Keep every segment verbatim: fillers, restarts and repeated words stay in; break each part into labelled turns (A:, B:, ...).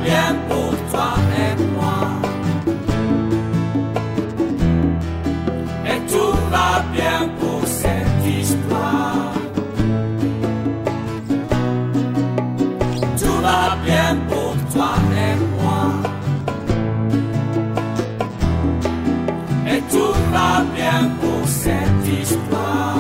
A: bien pour toi et moi. Et tout va bien pour cette histoire. Tout va bien pour toi et moi. Et tout va bien pour cette histoire.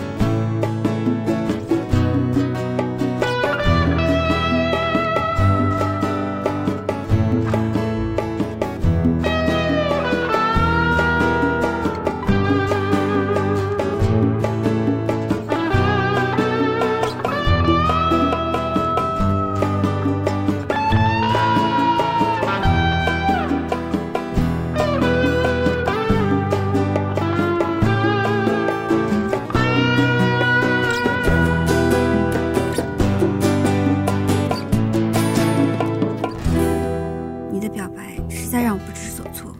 B: 你的表白实在让我不知所措，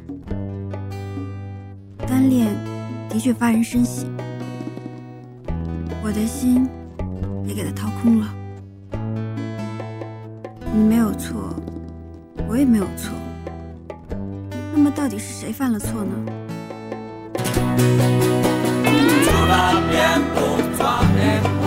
B: 单恋的确发人深省，我的心也给它掏空了。你没有错，我也没有错，那么到底是谁犯了错呢？
A: Tout va bien pour toi et moi.